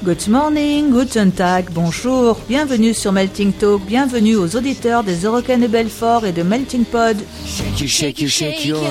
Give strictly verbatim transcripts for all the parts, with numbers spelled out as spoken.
Good morning, guten Tag, bonjour, bienvenue sur Melting Talk, bienvenue aux auditeurs des Eurocaines de Belfort et de Melting Pod. Shake you, shake you, shake you.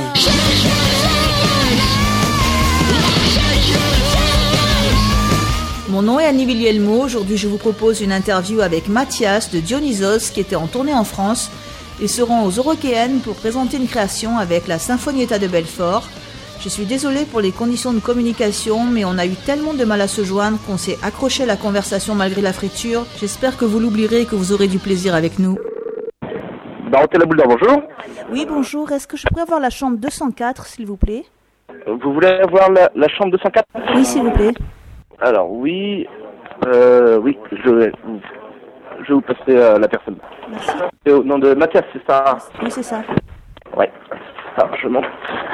Mon nom est Annie Villielmo, aujourd'hui je vous propose une interview avec Mathias de Dionysos qui était en tournée en France. Ils seront aux Eurocaines pour présenter une création avec la Sinfonietta de Belfort. Je suis désolée pour les conditions de communication, mais on a eu tellement de mal à se joindre qu'on s'est accroché à la conversation malgré la friture. J'espère que vous l'oublierez et que vous aurez du plaisir avec nous. Baroté la Boule d'Or, bonjour. Oui, bonjour. Est-ce que je pourrais avoir la chambre deux cent quatre, s'il vous plaît? Vous voulez avoir la, la chambre deux cent quatre? Oui, s'il vous plaît. Alors, oui, euh, oui, je vais, je vais vous passer euh, la personne. Merci. C'est au nom de Mathias, c'est ça? Oui, c'est ça. Ouais, alors je monte.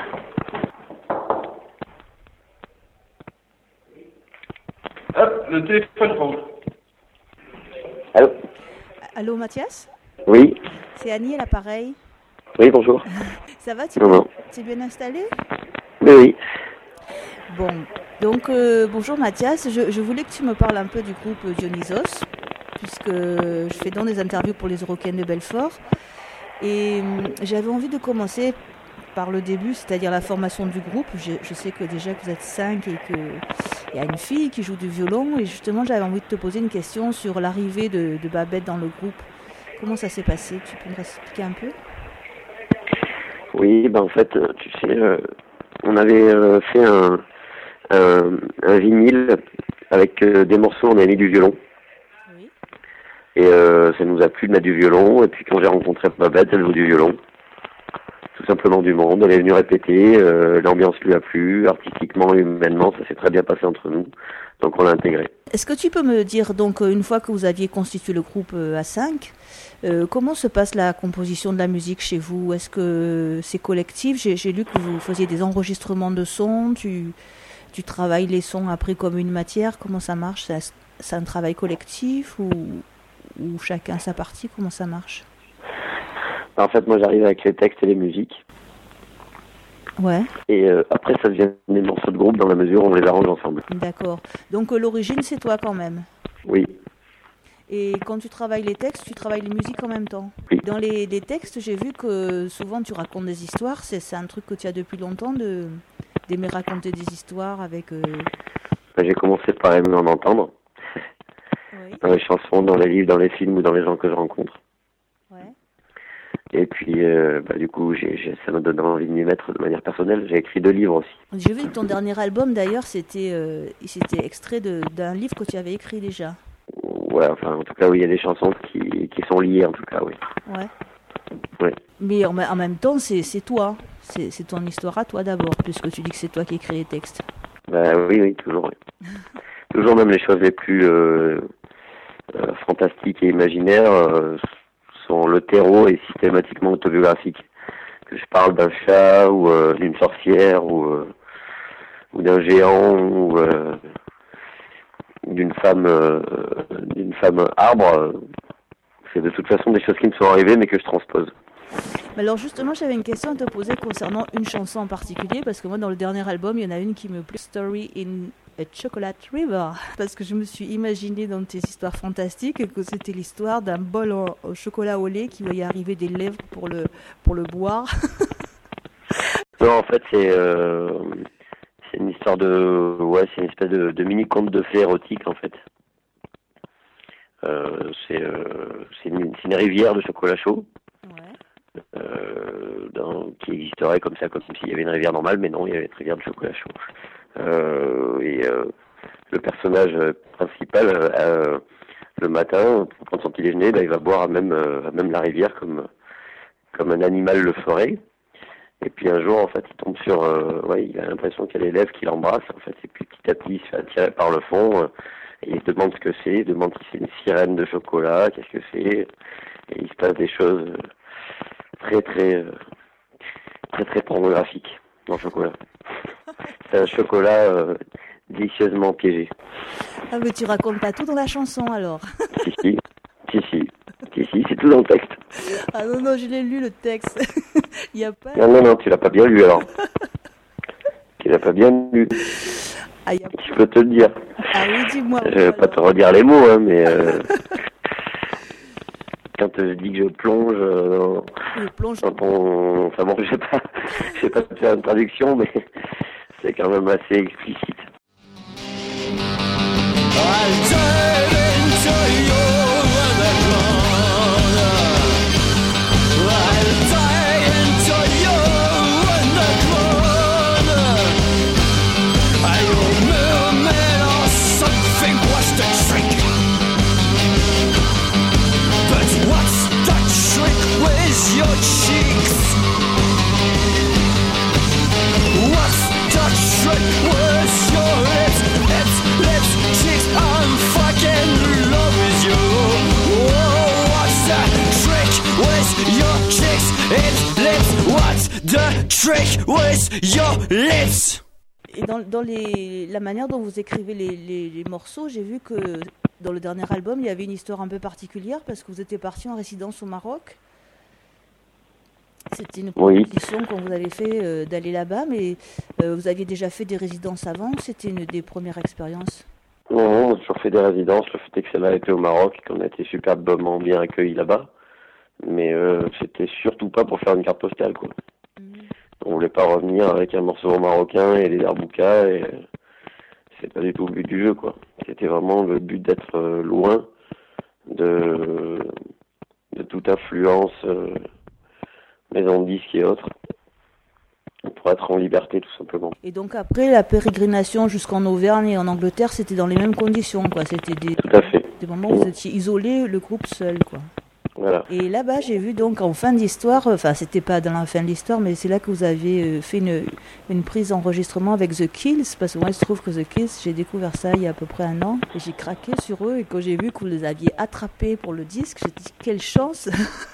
Hop, le téléphone pour vous. Allô? Allô, Mathias? Oui. C'est Annie à l'appareil. Oui, bonjour. Ça va? Tu Bonjour. es bien installé? Oui, oui. Bon, donc euh, bonjour Mathias. Je, je voulais que tu me parles un peu du groupe Dionysos, puisque je fais donc des interviews pour les Eurocaines de Belfort. Et euh, j'avais envie de commencer par le début, c'est-à-dire la formation du groupe. Je, je sais que déjà que vous êtes cinq et qu'il y a une fille qui joue du violon. Et justement, j'avais envie de te poser une question sur l'arrivée de, de Babette dans le groupe. Comment ça s'est passé? Tu peux me expliquer un peu? Oui, ben en fait, tu sais, euh, on avait euh, fait un, un, un vinyle avec euh, des morceaux, on avait mis du violon. Oui. Et euh, ça nous a plu de mettre du violon. Et puis quand j'ai rencontré Babette, elle joue du violon. Tout simplement du monde. Elle est venue répéter, euh, l'ambiance lui a plu, artistiquement, humainement, ça s'est très bien passé entre nous. Donc on l'a intégré. Est-ce que tu peux me dire, donc, une fois que vous aviez constitué le groupe à cinq, euh, comment se passe la composition de la musique chez vous? Est-ce que c'est collectif? J'ai, j'ai lu que vous faisiez des enregistrements de sons, tu, tu travailles les sons après comme une matière. Comment ça marche? C'est, c'est un travail collectif ou, ou chacun sa partie? Comment ça marche? En fait, moi j'arrive avec les textes et les musiques. Ouais. Et euh, après ça devient des morceaux de groupe dans la mesure où on les arrange ensemble. D'accord. Donc euh, l'origine c'est toi quand même? Oui. Et quand tu travailles les textes, tu travailles les musiques en même temps? Oui. Dans les, les textes, j'ai vu que souvent tu racontes des histoires. C'est, c'est un truc que tu as depuis longtemps, de, d'aimer raconter des histoires avec... Euh... Ben, j'ai commencé par aimer en entendre. Oui. Dans les chansons, dans les livres, dans les films ou dans les gens que je rencontre. Ouais. Et puis, euh, bah, du coup, j'ai, j'ai, ça m'a donné envie de m'y mettre de manière personnelle. J'ai écrit deux livres aussi. J'ai vu que ton dernier album, d'ailleurs, c'était, euh, c'était extrait de, d'un livre que tu avais écrit déjà. Ouais, enfin, en tout cas, oui, il y a des chansons qui, qui sont liées, en tout cas, oui. Ouais. Ouais. Mais en, en même temps, c'est, c'est toi. C'est, c'est ton histoire à toi d'abord, puisque tu dis que c'est toi qui écris les textes. Bah oui, oui, toujours, oui. Toujours, même les choses les plus euh, euh, fantastiques et imaginaires euh, sont le terreau et systématiquement autobiographique. Que je parle d'un chat ou euh, d'une sorcière ou, euh, ou d'un géant ou euh, d'une femme euh, d'une femme arbre, euh, c'est de toute façon des choses qui me sont arrivées mais que je transpose. Alors justement, j'avais une question à te poser concernant une chanson en particulier, parce que moi dans le dernier album, il y en a une qui me plaît, Story in a Chocolate River, parce que je me suis imaginé dans tes histoires fantastiques que c'était l'histoire d'un bol au, au chocolat au lait qui voyait arriver des lèvres pour le, pour le boire. Non, en fait, c'est, euh, c'est une histoire de... Ouais, c'est une espèce de, de mini-conte de fées érotique, en fait. Euh, c'est, euh, c'est, une, c'est une rivière de chocolat chaud. Ouais. Euh, dans, qui existerait comme ça, comme s'il y avait une rivière normale, mais non, il y avait une rivière de chocolat chaud. Euh, et euh, le personnage principal, euh, le matin, pour prendre son petit déjeuner, bah, il va boire à même, euh, à même la rivière comme, comme un animal le ferait. Et puis un jour, en fait, il tombe sur... Euh, ouais, il a l'impression qu'il y a les lèvres qui l'embrassent, en fait. Et puis petit à petit, il se fait attirer par le fond. Euh, et il se demande ce que c'est. Il demande si c'est une sirène de chocolat, qu'est-ce que c'est. Et il se passe des choses très, très, euh, très, très pornographiques dans le chocolat. C'est un chocolat euh, délicieusement piégé. Ah mais tu racontes pas tout dans la chanson alors? Si, si. Si, si. Si, si, c'est tout dans le texte. Ah non, non, je l'ai lu le texte. Il y a pas... Non, non, non, tu l'as pas bien lu alors. Tu l'as pas bien lu. Ah, y a... Je peux te le dire. Ah oui, dis-moi. Je vais pas te redire les mots, hein, mais euh, quand je dis que je plonge euh, dans, Je plonge. dans ton... Enfin bon, je sais pas, je sais pas te faire une traduction, mais c'est quand même assez explicite. Your cheeks. What's the trick with your lips? Lips, lips, cheeks. I'm fucking in love with you. Oh, what's the trick with your cheeks? It's lips. What's the trick with your lips? Et dans, dans les, la manière dont vous écrivez les, les, les morceaux, j'ai vu que dans le dernier album, il y avait une histoire un peu particulière parce que vous étiez parti en résidence au Maroc. C'était une proposition oui. qu'on vous avait fait euh, d'aller là-bas, mais euh, vous aviez déjà fait des résidences avant ou c'était une des premières expériences? Non, on a toujours fait des résidences. Le fait est que celle-là a été au Maroc et qu'on a été superbement bien accueillis là-bas. Mais euh, c'était surtout pas pour faire une carte postale, quoi. Mmh. On voulait pas revenir avec un morceau marocain et des darboukas, et c'est pas du tout le but du jeu, quoi. C'était vraiment le but d'être euh, loin de, de toute influence... Euh, maison de disques et autres, pour être en liberté tout simplement. Et donc après la pérégrination jusqu'en Auvergne et en Angleterre, c'était dans les mêmes conditions, quoi. C'était des, tout à fait. Des moments où vous étiez isolé, le groupe seul, quoi. Voilà. Et là-bas, j'ai vu donc en fin d'histoire, enfin c'était pas dans la fin de l'histoire, mais c'est là que vous avez fait une, une prise d'enregistrement avec The Kills, parce que moi il se trouve que The Kills, j'ai découvert ça il y a à peu près un an, et j'ai craqué sur eux, et quand j'ai vu que vous les aviez attrapés pour le disque, j'ai dit quelle chance.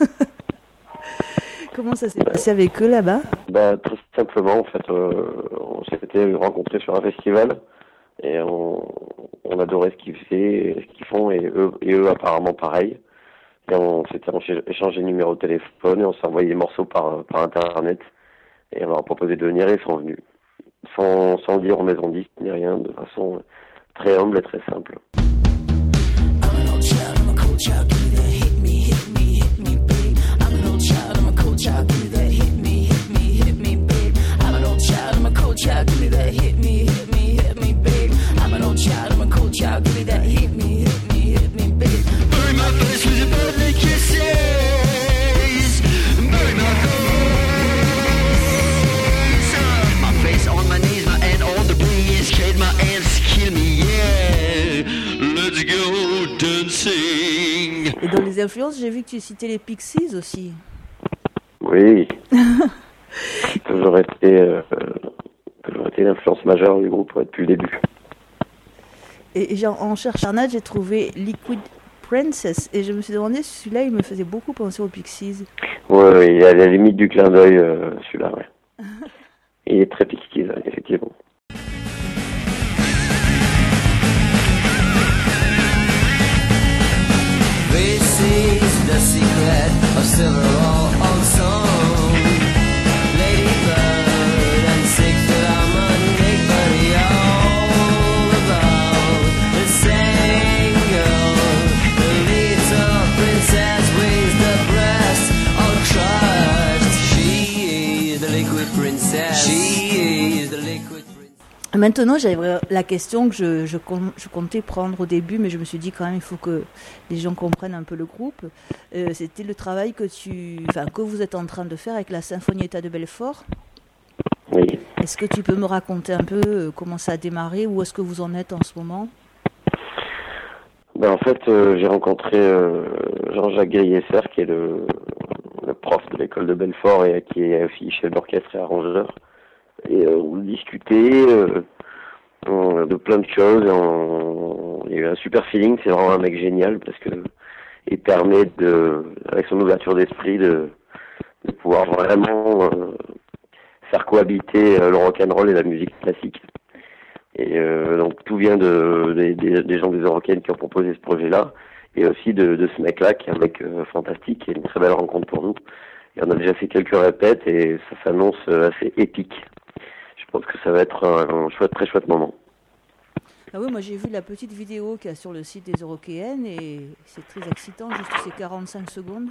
Comment ça s'est passé avec eux là-bas? Bah, tout simplement, en fait, euh, on s'était rencontrés sur un festival et on, on adorait ce qu'ils faisaient, ce qu'ils font, et eux, et eux apparemment pareil. Et on s'était échangé le numéro de téléphone et on s'est envoyé des morceaux par, par internet et on leur a proposé de venir et ils sont venus. Sans, sans dire en maison disque ni rien, de façon très humble et très simple. Child, give me that hit me, hit me, hit me, babe. I'm an old child, I'm a cold child, give me that hit me, hit me, hit me, babe. I'm an old child, I'm a cold child, give me that hit me, hit me, hit me, babe. Bury my face with your deadly kisses. Bury my face. My face on my knees, my hand on the breeze. Trade my ants, kill me, yeah. Let's go dancing. Et dans les influences, j'ai vu que tu citais les Pixies aussi. Oui, toujours été, euh, toujours été l'influence majeure du groupe depuis le début. Et, et en cherchant Internet, j'ai trouvé Liquid Princess et je me suis demandé si celui-là, il me faisait beaucoup penser aux Pixies. Oui, ouais, il est à la limite du clin d'œil, euh, celui-là, ouais. Il est très Pixies, effectivement. This is the secret of Silverall old song. Lady Bird and Six Diamond, Big Buddy, all about the same girl, the little princess with the breast all crushed. She is the liquid princess. She is the liquid princess. Maintenant, j'avais la question que je, je, je comptais prendre au début, mais je me suis dit quand même il faut que les gens comprennent un peu le groupe. Euh, c'était le travail que tu, enfin que vous êtes en train de faire avec la Sinfonietta de Belfort. Oui. Est-ce que tu peux me raconter un peu comment ça a démarré, où est-ce que vous en êtes en ce moment? Ben, en fait, euh, j'ai rencontré euh, Jean-Jacques Griesser, qui est le, le prof de l'école de Belfort et qui est aussi chef d'orchestre et arrangeur. Et euh, on discutait euh, on, de plein de choses. On, il y a eu un super feeling. C'est vraiment un mec génial parce que il permet de, avec son ouverture d'esprit, de, de pouvoir vraiment euh, faire cohabiter euh, le rock'n'roll et la musique classique. Et euh, donc tout vient de, de, de des gens des Eurocaines qui ont proposé ce projet-là, et aussi de, de ce mec-là qui est un mec euh, fantastique, qui est une très belle rencontre pour nous. Et on a déjà fait quelques répètes et ça s'annonce euh, assez épique. Je pense que ça va être un, un chouette, très chouette moment. Ah oui, moi j'ai vu la petite vidéo qu'il y a sur le site des Eurokéennes et c'est très excitant, juste ces quarante-cinq secondes.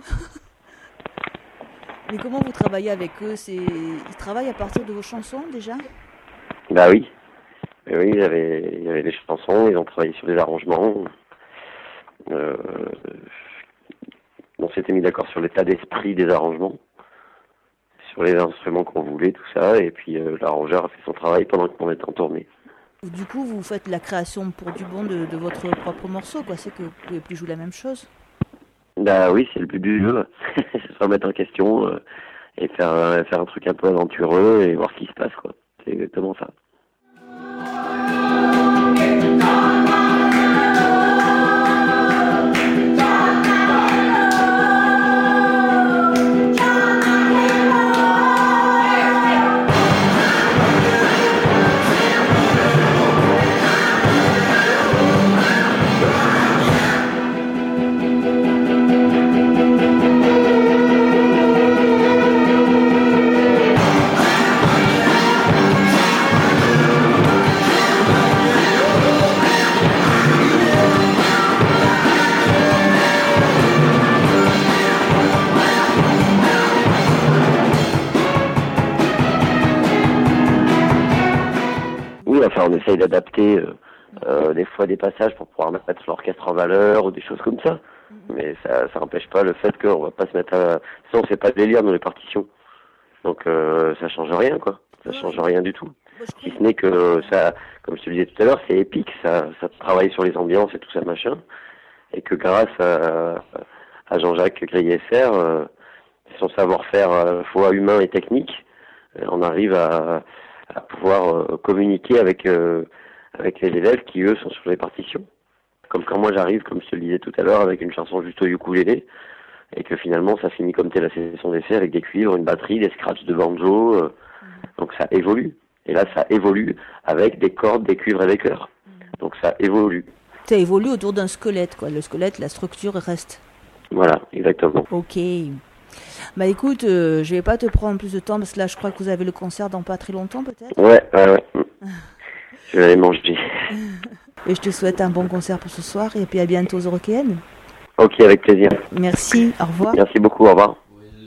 Mais comment vous travaillez avec eux? C'est... Ils travaillent à partir de vos chansons déjà? Bah oui. Et oui, il y avait, il y avait des chansons, ils ont travaillé sur des arrangements. Euh, on s'était mis d'accord sur l'état d'esprit des arrangements, sur les instruments qu'on voulait, tout ça, et puis euh, l'arrangeur a fait son travail pendant qu'on était en tournée. Du coup, vous faites la création pour du bon de, de votre propre morceau, quoi. C'est que vous pouvez plus jouer la même chose. Bah oui, c'est le but du jeu, c'est se remettre en question euh, et faire, euh, faire un truc un peu aventureux et voir ce qui se passe, quoi. C'est exactement ça. Enfin, on essaye d'adapter euh, euh, des fois des passages pour pouvoir mettre l'orchestre en valeur ou des choses comme ça. Mais ça ça n'empêche pas le fait qu'on va pas se mettre à... Sinon, c'est pas de délire dans les partitions. Donc, euh, ça change rien, quoi. Ça change rien du tout. Si ce n'est que ça, comme je te le disais tout à l'heure, c'est épique. Ça, ça travaille sur les ambiances et tout ça, machin. Et que grâce à, à Jean-Jacques Griesser, euh, son savoir-faire à la fois humain et technique, on arrive à... à pouvoir euh, communiquer avec euh, avec les élèves qui, eux, sont sur les partitions. Comme quand moi j'arrive, comme je te le disais tout à l'heure, avec une chanson juste au ukulélé, et que finalement ça finit comme telle la session d'essai avec des cuivres, une batterie, des scratchs de banjo, euh, donc ça évolue. Et là, ça évolue avec des cordes, des cuivres et des chœurs. Donc ça évolue. Ça évolue autour d'un squelette, quoi. Le squelette, la structure reste. Voilà, exactement. Ok. Bah écoute, euh, je vais pas te prendre plus de temps parce que là je crois que vous avez le concert dans pas très longtemps peut-être. Ouais, ouais, ouais. Je vais aller manger. Et je te souhaite un bon concert pour ce soir et puis à bientôt aux Eurokéennes. Ok, avec plaisir. Merci, au revoir. Merci beaucoup, au revoir.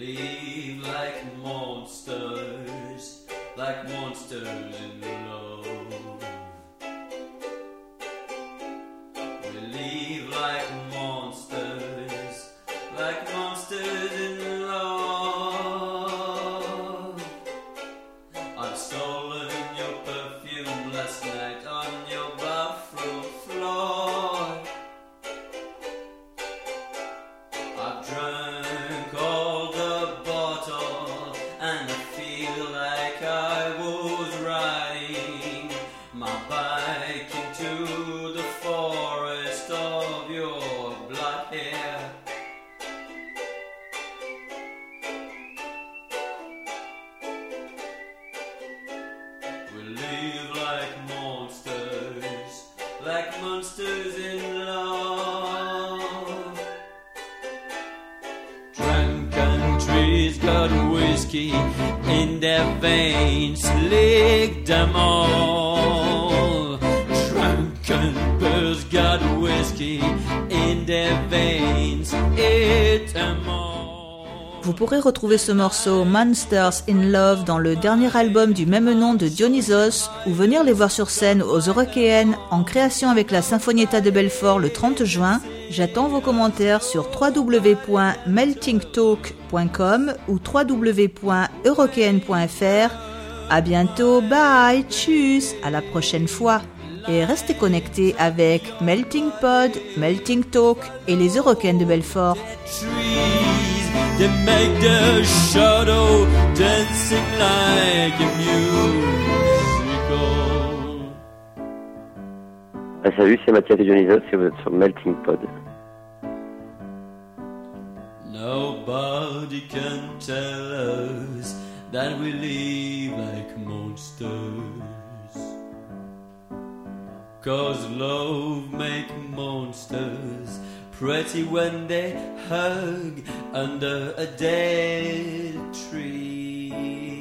In their veins, lick them all. Drunken birds got whiskey in their veins, eat them all. Vous pourrez retrouver ce morceau Monsters in Love dans le dernier album du même nom de Dionysos ou venir les voir sur scène aux Eurokéennes en création avec la Sinfonietta de Belfort le trente juin. J'attends vos commentaires sur w w w point melting talk point com ou w w w point eurokéenne point f r. À bientôt, bye, tchuss, à la prochaine fois. Et restez connectés avec Melting Pod, Melting Talk et les Eurokéennes de Belfort. They make the shadow dancing like a musical. Ah, salut, c'est Mathias et Dionysos, et vous êtes sur Melting Pod. Nobody can tell us that we live like monsters, 'cause love make monsters pretty when they hug under a dead tree.